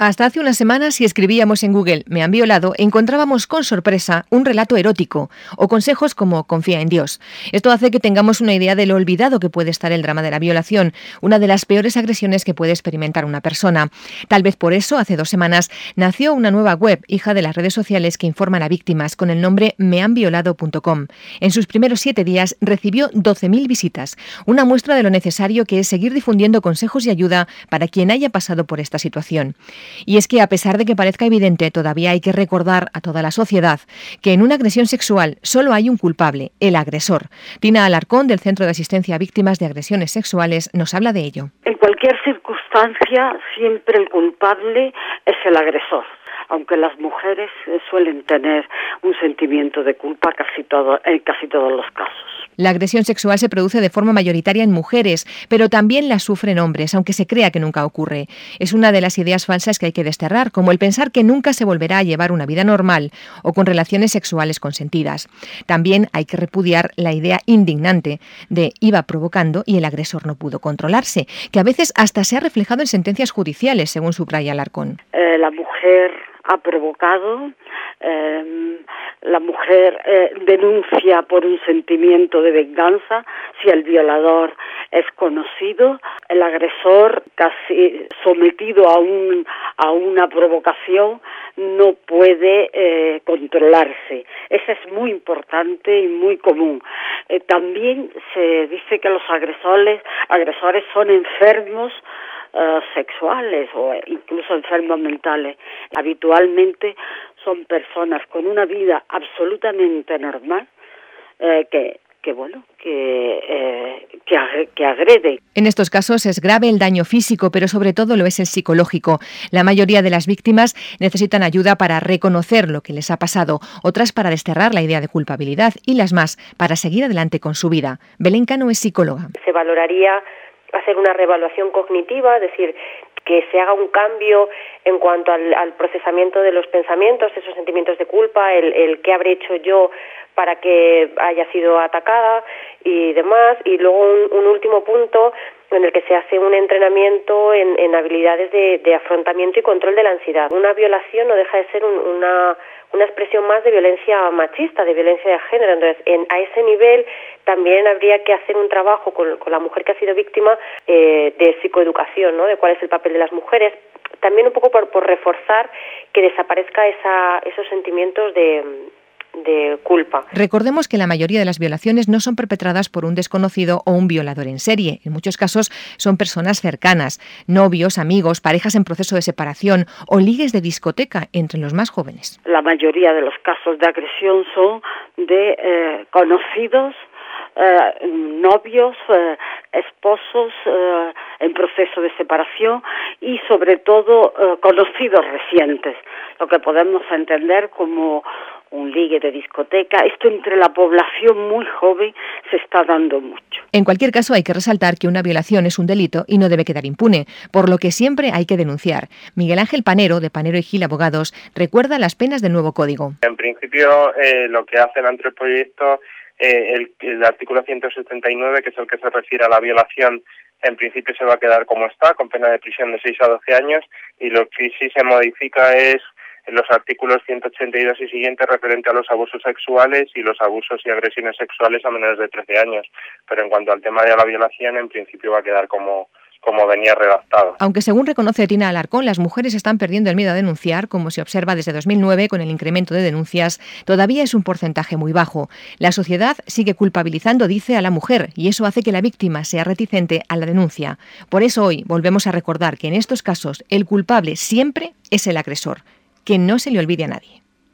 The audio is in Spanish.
Hasta hace unas semanas, si escribíamos en Google "me han violado", encontrábamos con sorpresa un relato erótico o consejos como "confía en Dios". Esto hace que tengamos una idea de lo olvidado que puede estar el drama de la violación, una de las peores agresiones que puede experimentar una persona. Tal vez por eso, hace 2 semanas, nació una nueva web, hija de las redes sociales, que informan a víctimas, con el nombre mehanviolado.com. En sus primeros 7 días recibió 12.000 visitas, una muestra de lo necesario que es seguir difundiendo consejos y ayuda para quien haya pasado por esta situación. Y es que, a pesar de que parezca evidente, todavía hay que recordar a toda la sociedad que en una agresión sexual solo hay un culpable, el agresor. Tina Alarcón, del Centro de Asistencia a Víctimas de Agresiones Sexuales, nos habla de ello. En cualquier circunstancia, siempre el culpable es el agresor, aunque las mujeres suelen tener un sentimiento de culpa en casi todos los casos. La agresión sexual se produce de forma mayoritaria en mujeres, pero también la sufren hombres, aunque se crea que nunca ocurre. Es una de las ideas falsas que hay que desterrar, como el pensar que nunca se volverá a llevar una vida normal o con relaciones sexuales consentidas. También hay que repudiar la idea indignante de iba provocando y el agresor no pudo controlarse, que a veces hasta se ha reflejado en sentencias judiciales, según subraya Alarcón. La mujer ha provocado, la mujer denuncia por un sentimiento de venganza. Si el violador es conocido, el agresor, casi sometido a una provocación, no puede controlarse. Eso es muy importante y muy común. También se dice que los agresores son enfermos sexuales o incluso enfermos mentales. Habitualmente son personas con una vida absolutamente normal que agrede. En estos casos es grave el daño físico, pero sobre todo lo es el psicológico. La mayoría de las víctimas necesitan ayuda para reconocer lo que les ha pasado, otras para desterrar la idea de culpabilidad y las más para seguir adelante con su vida. Belén Cano es psicóloga. Se valoraría hacer una reevaluación cognitiva, es decir, que se haga un cambio en cuanto al procesamiento de los pensamientos, esos sentimientos de culpa, el qué habré hecho yo para que haya sido atacada y demás. Y luego un último punto en el que se hace un entrenamiento en habilidades de afrontamiento y control de la ansiedad. Una violación no deja de ser una expresión más de violencia machista, de violencia de género. Entonces, a ese nivel también habría que hacer un trabajo con la mujer que ha sido víctima de psicoeducación, ¿no? De cuál es el papel de las mujeres. También un poco por reforzar que desaparezca esos sentimientos de culpa. Recordemos que la mayoría de las violaciones no son perpetradas por un desconocido o un violador en serie. En muchos casos son personas cercanas, novios, amigos, parejas en proceso de separación o ligues de discoteca entre los más jóvenes. La mayoría de los casos de agresión son de conocidos, novios, esposos en proceso de separación y sobre todo conocidos recientes, lo que podemos entender como un ligue de discoteca. Esto entre la población muy joven se está dando mucho. En cualquier caso, hay que resaltar que una violación es un delito y no debe quedar impune, por lo que siempre hay que denunciar. Miguel Ángel Panero, de Panero y Gil Abogados, recuerda las penas del nuevo código. En principio, lo que hace el anteproyecto, el artículo 179, que es el que se refiere a la violación, en principio se va a quedar como está, con pena de prisión de 6 a 12 años, y lo que sí se modifica es en los artículos 182 y siguientes referente a los abusos sexuales y los abusos y agresiones sexuales a menores de 13 años. Pero en cuanto al tema de la violación, en principio va a quedar como venía redactado. Aunque según reconoce Tina Alarcón, las mujeres están perdiendo el miedo a denunciar, como se observa desde 2009 con el incremento de denuncias, todavía es un porcentaje muy bajo. La sociedad sigue culpabilizando, dice, a la mujer, y eso hace que la víctima sea reticente a la denuncia. Por eso hoy volvemos a recordar que en estos casos el culpable siempre es el agresor. Que no se le olvide a nadie.